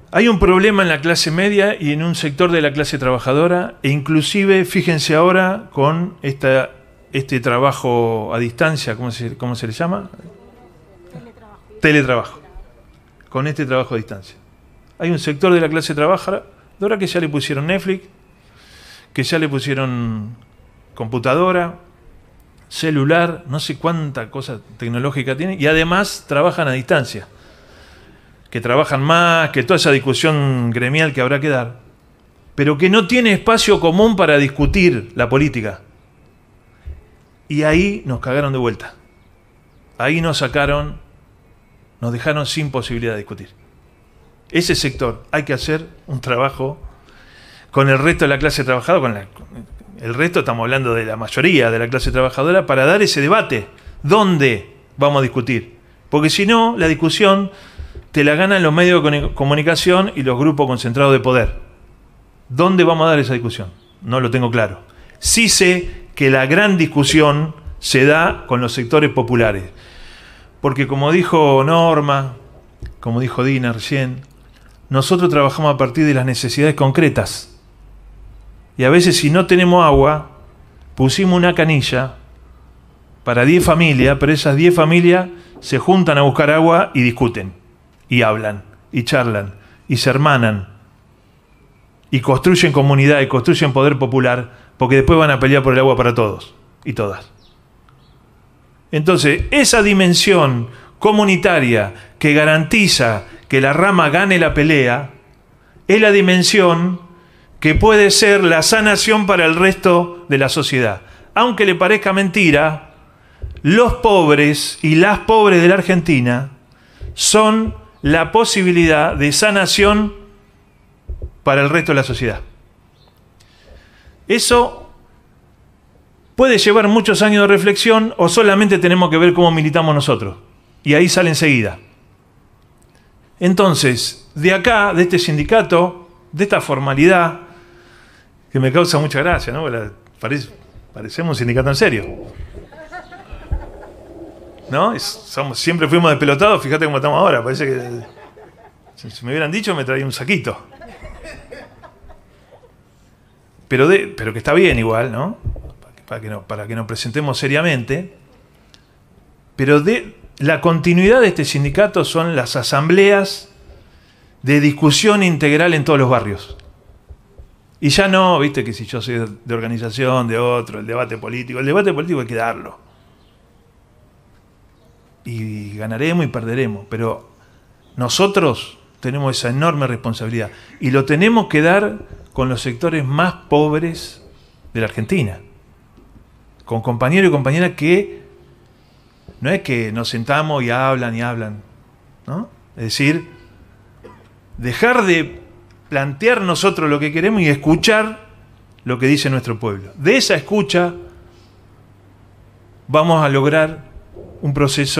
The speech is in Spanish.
Hay un problema en la clase media y en un sector de la clase trabajadora, e inclusive, fíjense ahora, con este trabajo a distancia, ¿cómo se le llama? Teletrabajo. Con este trabajo a distancia. Hay un sector de la clase trabajadora que ya le pusieron Netflix, que ya le pusieron computadora, celular, no sé cuánta cosa tecnológica tiene, y además trabajan a distancia. Que trabajan más, que toda esa discusión gremial que habrá que dar, pero que no tiene espacio común para discutir la política. Y ahí nos cagaron de vuelta. Ahí nos sacaron, nos dejaron sin posibilidad de discutir. Ese sector, hay que hacer un trabajo con el resto de la clase trabajadora, el resto estamos hablando de la mayoría de la clase trabajadora, para dar ese debate. ¿Dónde vamos a discutir? Porque si no, la discusión te la ganan los medios de comunicación y los grupos concentrados de poder. ¿Dónde vamos a dar esa discusión? No lo tengo claro. Sí sé que la gran discusión se da con los sectores populares. Porque como dijo Norma, como dijo Dina recién, nosotros trabajamos a partir de las necesidades concretas. Y a veces si no tenemos agua, pusimos una canilla para 10 familias, pero esas 10 familias se juntan a buscar agua y discuten. Y hablan, y charlan, y se hermanan, y construyen comunidad, y construyen poder popular, porque después van a pelear por el agua para todos y todas. Entonces, esa dimensión comunitaria que garantiza que la rama gane la pelea, es la dimensión que puede ser la sanación para el resto de la sociedad. Aunque le parezca mentira, los pobres y las pobres de la Argentina son la posibilidad de sanación para el resto de la sociedad. Eso puede llevar muchos años de reflexión o solamente tenemos que ver cómo militamos nosotros. Y ahí sale enseguida. Entonces, de acá, de este sindicato, de esta formalidad, que me causa mucha gracia, ¿no? Parecemos un sindicato en serio. ¿No? Siempre fuimos despelotados, fíjate cómo estamos ahora. Parece que si me hubieran dicho me traía un saquito. Pero que está bien igual, ¿no? Para que nos presentemos seriamente. Pero la continuidad de este sindicato son las asambleas de discusión integral en todos los barrios. Y ya no, viste que si yo soy de organización, de otro, el debate político hay que darlo. Y ganaremos y perderemos, pero nosotros tenemos esa enorme responsabilidad y lo tenemos que dar con los sectores más pobres de la Argentina, con compañeros y compañeras que no es que nos sentamos y hablan, ¿no? Es decir, dejar de plantear nosotros lo que queremos y escuchar lo que dice nuestro pueblo. De esa escucha vamos a lograr un proceso